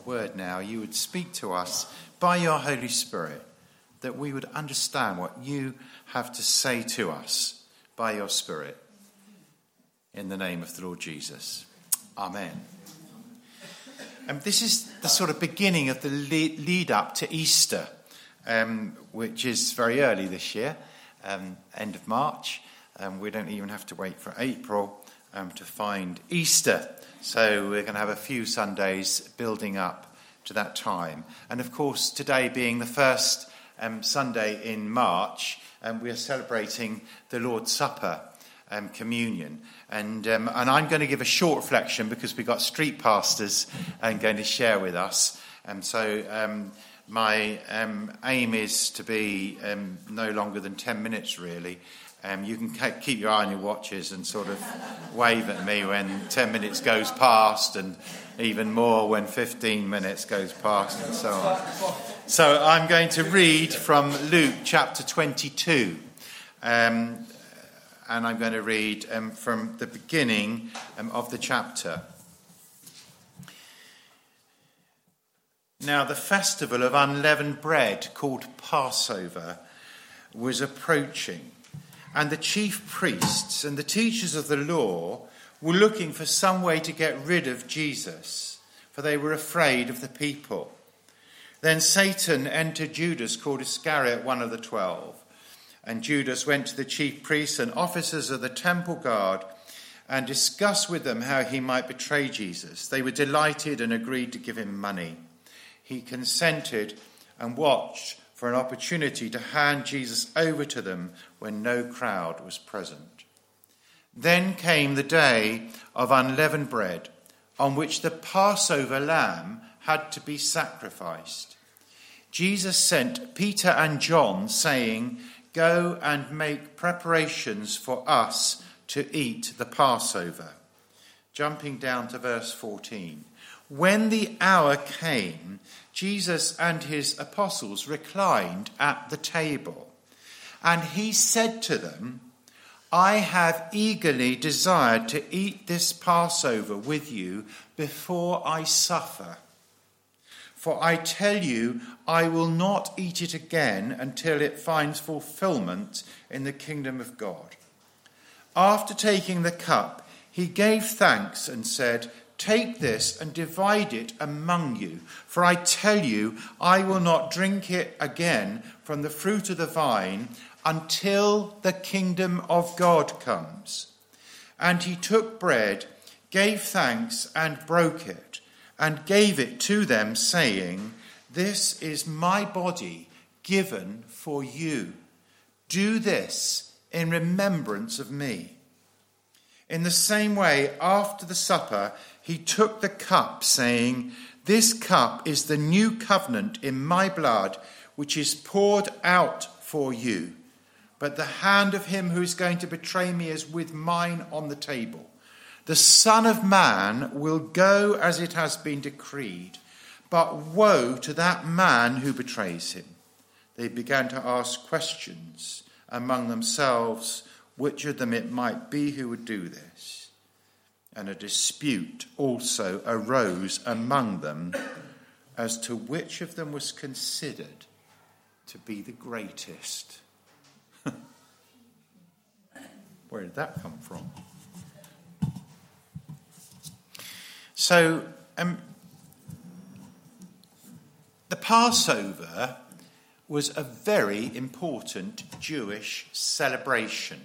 Word now, you would speak to us by your Holy Spirit, that we would understand what you have to say to us by your Spirit. In the name of the Lord Jesus. Amen. This is the sort of beginning of the lead up to Easter, which is very early this year, end of March. We don't even have to wait for April to find Easter. So we're going to have a few Sundays building up to that time. And of course, today being the first Sunday in March, we are celebrating the Lord's Supper, communion. And I'm going to give a short reflection because we've got street pastors going to share with us. My aim is to be no longer than 10 minutes, really. You can keep your eye on your watches and sort of wave at me when 10 minutes goes past, and even more when 15 minutes goes past, and so on. So I'm going to read from Luke chapter 22, and I'm going to read from the beginning of the chapter. Now, the festival of unleavened bread, called Passover, was approaching. And the chief priests and the teachers of the law were looking for some way to get rid of Jesus, for they were afraid of the people. Then Satan entered Judas, called Iscariot, one of the 12. And Judas went to the chief priests and officers of the temple guard and discussed with them how he might betray Jesus. They were delighted and agreed to give him money. He consented and watched for an opportunity to hand Jesus over to them when no crowd was present. Then came the day of unleavened bread, on which the Passover lamb had to be sacrificed. Jesus sent Peter and John, saying, "Go and make preparations for us to eat the Passover." Jumping down to verse 14. When the hour came, Jesus and his apostles reclined at the table, and he said to them, "I have eagerly desired to eat this Passover with you before I suffer. For I tell you, I will not eat it again until it finds fulfillment in the kingdom of God." After taking the cup, he gave thanks and said, "Take this and divide it among you. For I tell you, I will not drink it again from the fruit of the vine until the kingdom of God comes." And he took bread, gave thanks and broke it, and gave it to them, saying, "This is my body given for you. Do this in remembrance of me." In the same way, after the supper, he took the cup, saying, "This cup is the new covenant in my blood, which is poured out for you. But the hand of him who is going to betray me is with mine on the table. The Son of Man will go as it has been decreed, but woe to that man who betrays him." They began to ask questions among themselves, which of them it might be who would do this. And a dispute also arose among them as to which of them was considered to be the greatest. Where did that come from? So, the Passover was a very important Jewish celebration.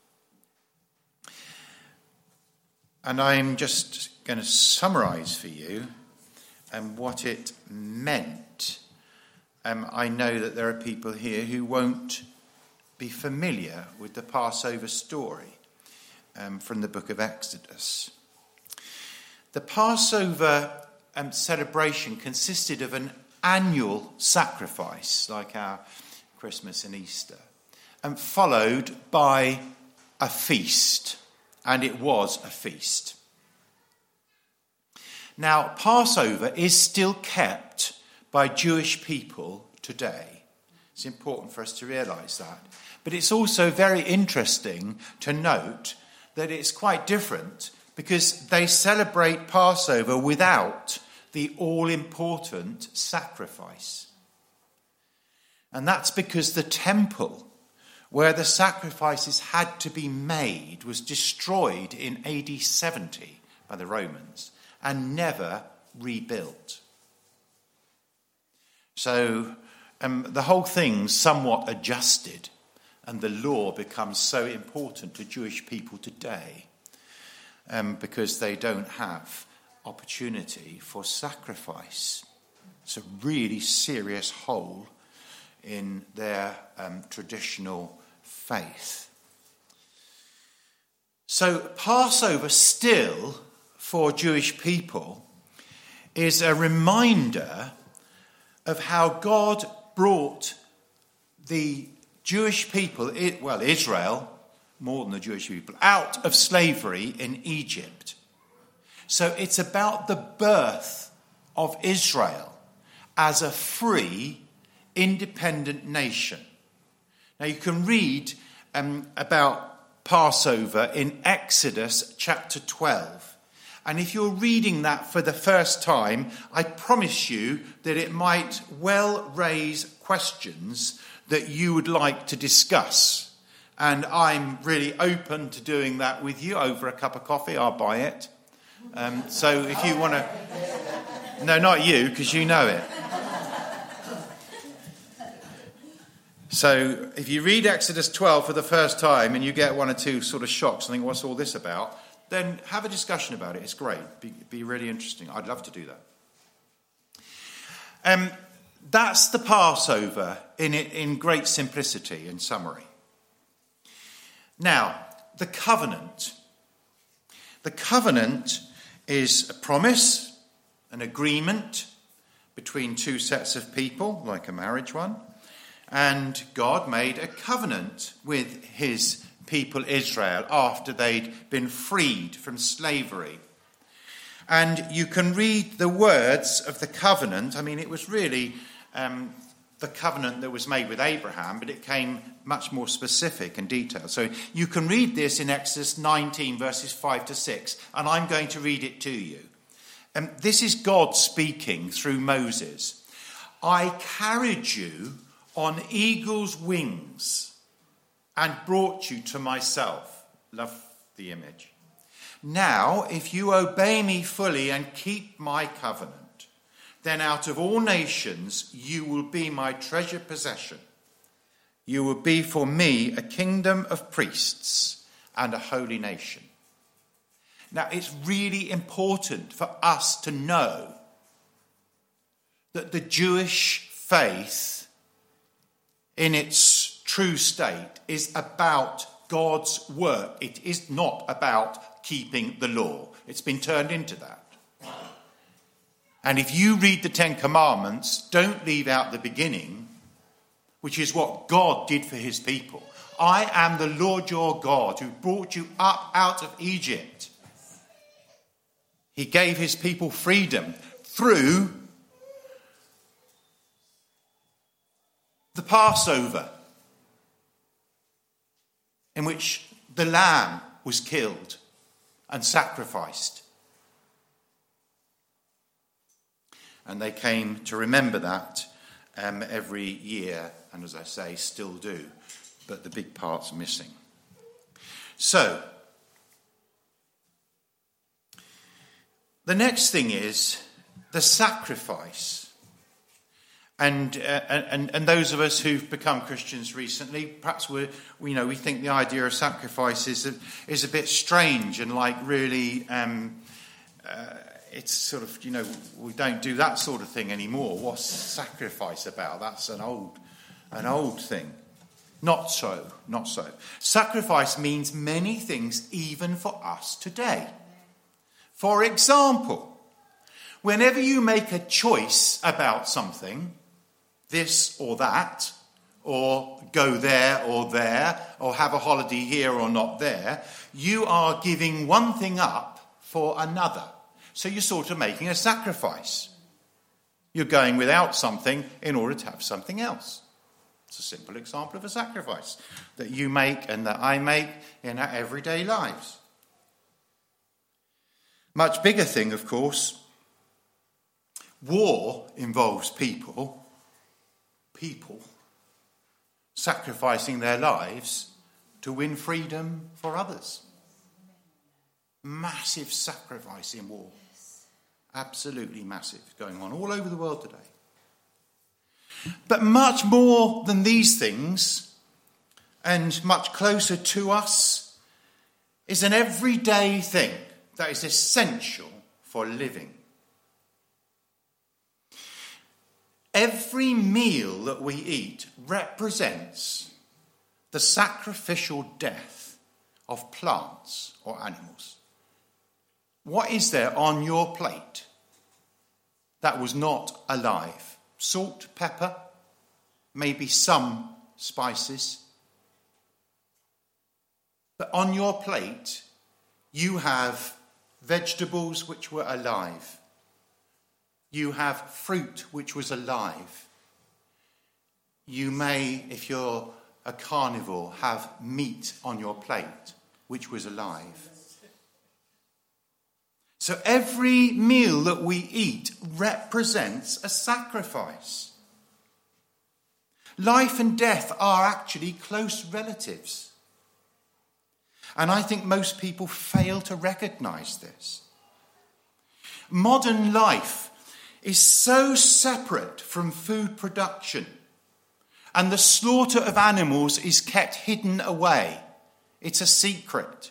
And I'm just going to summarize for you what it meant. I know that there are people here who won't be familiar with the Passover story from the book of Exodus. The Passover celebration consisted of an annual sacrifice, like our Christmas and Easter, and followed by a feast. And it was a feast. Now, Passover is still kept by Jewish people today. It's important for us to realise that. But it's also very interesting to note that it's quite different because they celebrate Passover without the all-important sacrifice. And that's because the temple where the sacrifices had to be made was destroyed in AD 70 by the Romans and never rebuilt. So the whole thing's somewhat adjusted, and the law becomes so important to Jewish people today because they don't have opportunity for sacrifice. It's a really serious hole in their traditional faith. So Passover still, for Jewish people, is a reminder of how God brought the Jewish people, Israel, more than the Jewish people, out of slavery in Egypt. So it's about the birth of Israel as a free, independent nation. Now you can read about Passover in Exodus chapter 12. And if you're reading that for the first time, I promise you that it might well raise questions that you would like to discuss. And I'm really open to doing that with you over a cup of coffee. I'll buy it. So if you want to... No, not you, because you know it. So if you read Exodus 12 for the first time and you get one or two sort of shocks and think, what's all this about? Then have a discussion about it. It's great. Be really interesting. I'd love to do that. That's the Passover in great simplicity and summary. Now, the covenant. The covenant is a promise, an agreement between two sets of people, like a marriage one. And God made a covenant with his people Israel after they'd been freed from slavery. And you can read the words of the covenant. I mean, it was really the covenant that was made with Abraham, but it came much more specific and detailed. So you can read this in Exodus 19, verses 5 to 6, and I'm going to read it to you. This is God speaking through Moses. I carried you on eagle's wings and brought you to myself. Love the image. Now, if you obey me fully and keep my covenant, then out of all nations you will be my treasured possession. You will be for me a kingdom of priests and a holy nation. Now, it's really important for us to know that the Jewish faith in its true state is about God's work. It is not about keeping the law. It's been turned into that. And if you read the Ten Commandments, don't leave out the beginning, which is what God did for his people. I am the Lord your God who brought you up out of Egypt. He gave his people freedom through the Passover, in which the lamb was killed and sacrificed. And they came to remember that every year, and as I say, still do, but the big part's missing. So, the next thing is the sacrifice. And those of us who've become Christians recently, perhaps we think the idea of sacrifice is a bit strange and like really, it's sort of, we don't do that sort of thing anymore. What's sacrifice about? That's an old thing. Not so. Sacrifice means many things even for us today. For example, whenever you make a choice about something, this or that, or go there, or have a holiday here or not there, you are giving one thing up for another. So you're sort of making a sacrifice. You're going without something in order to have something else. It's a simple example of a sacrifice that you make and that I make in our everyday lives. Much bigger thing, of course, War involves people sacrificing their lives to win freedom for others. Massive sacrifice in war. Absolutely massive, going on all over the world today. But much more than these things, and much closer to us, is an everyday thing that is essential for living. Every meal that we eat represents the sacrificial death of plants or animals. What is there on your plate that was not alive? Salt, pepper, maybe some spices. But on your plate, you have vegetables which were alive. You have fruit which was alive. You may, if you're a carnivore, have meat on your plate which was alive. So every meal that we eat represents a sacrifice. Life and death are actually close relatives. And I think most people fail to recognize this. Modern life is so separate from food production, and the slaughter of animals is kept hidden away. It's a secret.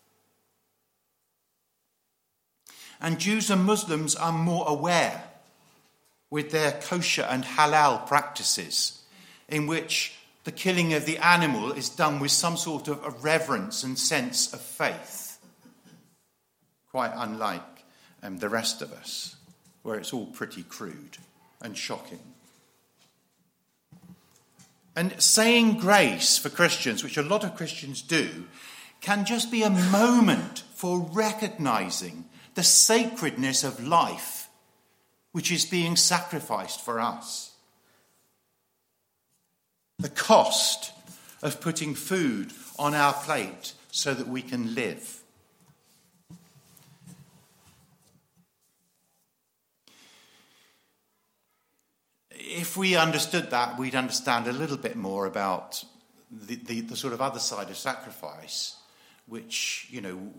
And Jews and Muslims are more aware with their kosher and halal practices, in which the killing of the animal is done with some sort of a reverence and sense of faith. Quite unlike the rest of us, where it's all pretty crude and shocking. And saying grace for Christians, which a lot of Christians do, can just be a moment for recognizing the sacredness of life, which is being sacrificed for us. The cost of putting food on our plate so that we can live. If we understood that, we'd understand a little bit more about the sort of other side of sacrifice, which,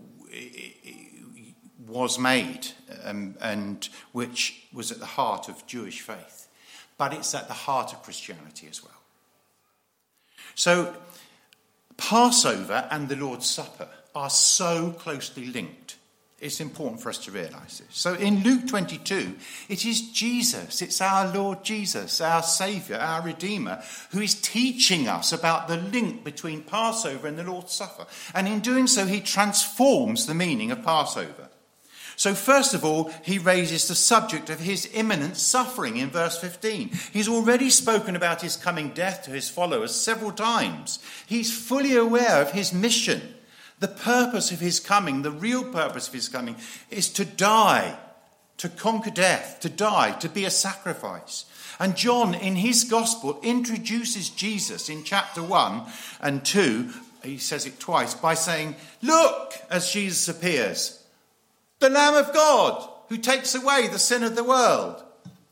was made and which was at the heart of Jewish faith. But it's at the heart of Christianity as well. So Passover and the Lord's Supper are so closely linked. It's important for us to realise this. So in Luke 22, it is Jesus, it's our Lord Jesus, our Saviour, our Redeemer, who is teaching us about the link between Passover and the Lord's Supper. And in doing so, he transforms the meaning of Passover. So first of all, he raises the subject of his imminent suffering in verse 15. He's already spoken about his coming death to his followers several times. He's fully aware of his mission. The purpose of his coming, the real purpose of his coming, is to die, to conquer death, to die, to be a sacrifice. And John, in his gospel, introduces Jesus in chapter 1 and 2, he says it twice, by saying, "Look," as Jesus appears, "the Lamb of God who takes away the sin of the world."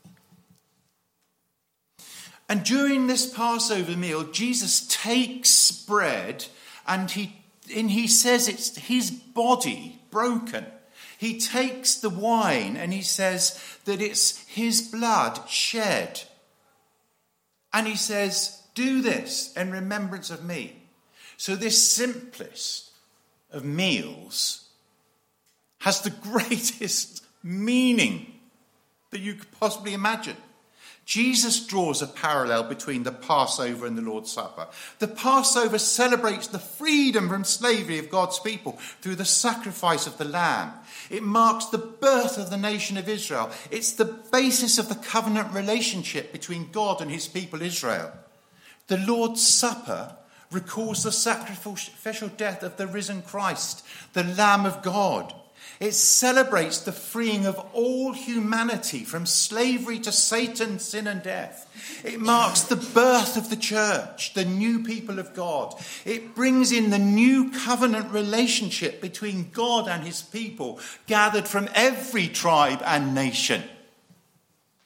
And during this Passover meal, Jesus takes bread and he says it's his body broken. He takes the wine and he says that it's his blood shed. And he says, "Do this in remembrance of me." So this simplest of meals has the greatest meaning that you could possibly imagine. Jesus draws a parallel between the Passover and the Lord's Supper. The Passover celebrates the freedom from slavery of God's people through the sacrifice of the Lamb. It marks the birth of the nation of Israel. It's the basis of the covenant relationship between God and his people Israel. The Lord's Supper recalls the sacrificial death of the risen Christ, the Lamb of God. It celebrates the freeing of all humanity from slavery to Satan, sin and death. It marks the birth of the church, the new people of God. It brings in the new covenant relationship between God and his people, gathered from every tribe and nation.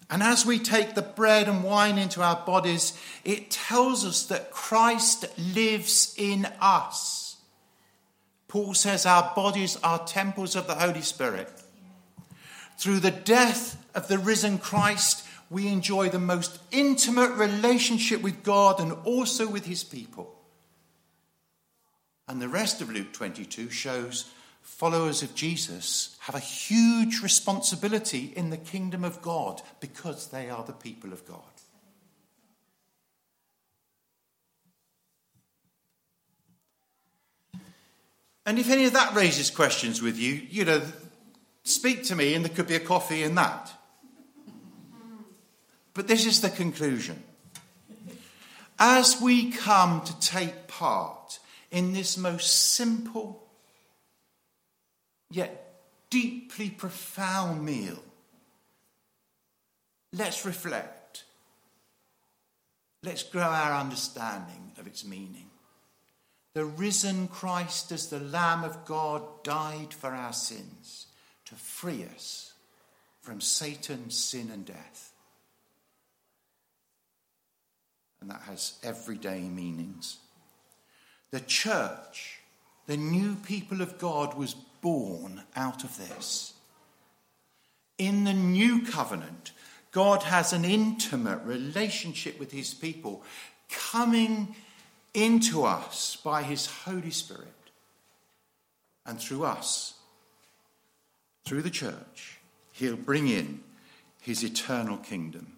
And as we take the bread and wine into our bodies, it tells us that Christ lives in us. Paul says our bodies are temples of the Holy Spirit. Through the death of the risen Christ, we enjoy the most intimate relationship with God and also with his people. And the rest of Luke 22 shows followers of Jesus have a huge responsibility in the kingdom of God because they are the people of God. And if any of that raises questions with you, speak to me and there could be a coffee in that. But this is the conclusion. As we come to take part in this most simple yet deeply profound meal, let's reflect. Let's grow our understanding of its meaning. The risen Christ as the Lamb of God died for our sins to free us from Satan, sin and death. And that has everyday meanings. The church, the new people of God, was born out of this. In the new covenant, God has an intimate relationship with his people coming into us by his Holy Spirit. And through us, through the church, he'll bring in his eternal kingdom.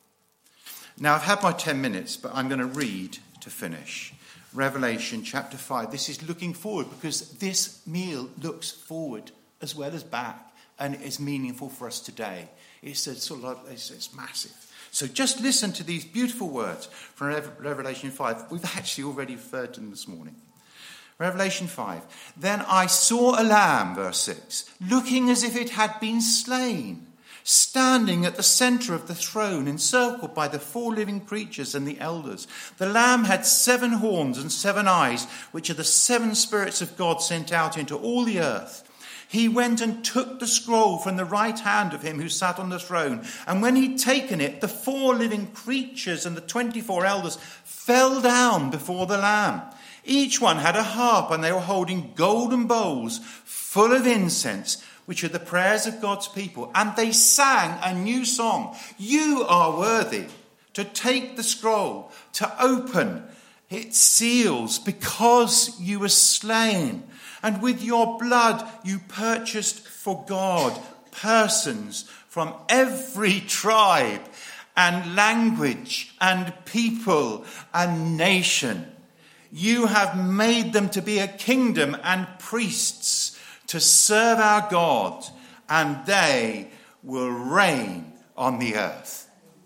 Now, I've had my 10 minutes, but I'm going to read to finish. Revelation chapter 5. This is looking forward because this meal looks forward as well as back, and it is meaningful for us today. It's it's massive. So just listen to these beautiful words from Revelation 5. We've actually already referred to them this morning. Revelation 5. Then I saw a lamb, verse 6, looking as if it had been slain, standing at the centre of the throne, encircled by the 4 living creatures and the elders. The Lamb had 7 horns and 7 eyes, which are the 7 spirits of God sent out into all the earth. He went and took the scroll from the right hand of him who sat on the throne. And when he'd taken it, the 4 living creatures and the 24 elders fell down before the Lamb. Each one had a harp, and they were holding golden bowls full of incense, which are the prayers of God's people. And they sang a new song. You are worthy to take the scroll, to open its seals, because you were slain. And with your blood you purchased for God persons from every tribe and language and people and nation. You have made them to be a kingdom and priests to serve our God, and they will reign on the earth.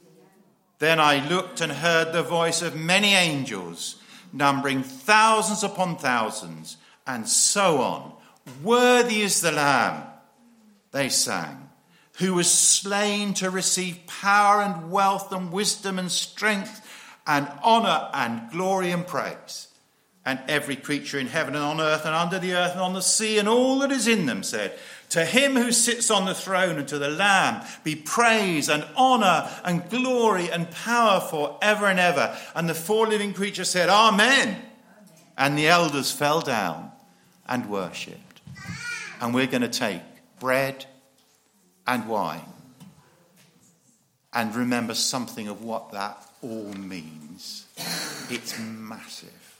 Then I looked and heard the voice of many angels, numbering thousands upon thousands, and so on. Worthy is the Lamb, they sang, who was slain to receive power and wealth and wisdom and strength and honour and glory and praise. And every creature in heaven and on earth and under the earth and on the sea and all that is in them said, to him who sits on the throne and to the Lamb be praise and honour and glory and power for ever and ever. And the 4 living creatures said, Amen. And the elders fell down and worshipped. And we're going to take bread and wine and remember something of what that all means. It's massive.